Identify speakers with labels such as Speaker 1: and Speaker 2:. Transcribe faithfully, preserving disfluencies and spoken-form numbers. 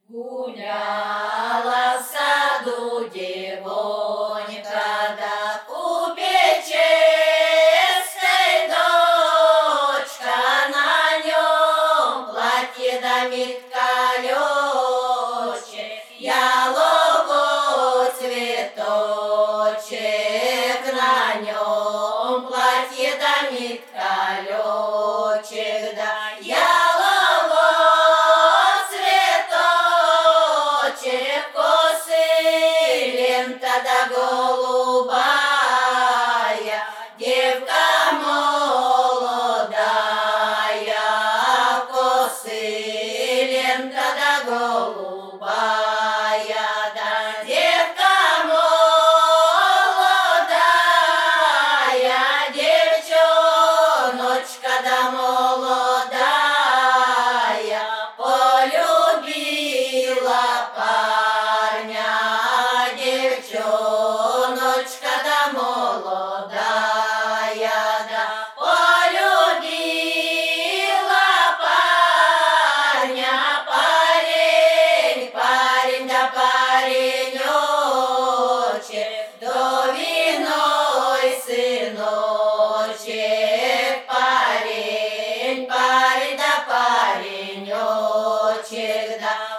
Speaker 1: Гуляла в саду девонька, да у печесной дочка, на нем платье да митка лёчек, яловой цветочек, на нем платье да митка лёчек, да яловой цветочек, косы лента да голубая, девка молодая, косы лента да голубая, да девка молодая, девчоночка да молодая, полюбила парня, девчоночка да молодая, да полюбила парня, парень, парень да паренечек, до виной сыночек, парень, парень да паренечек, да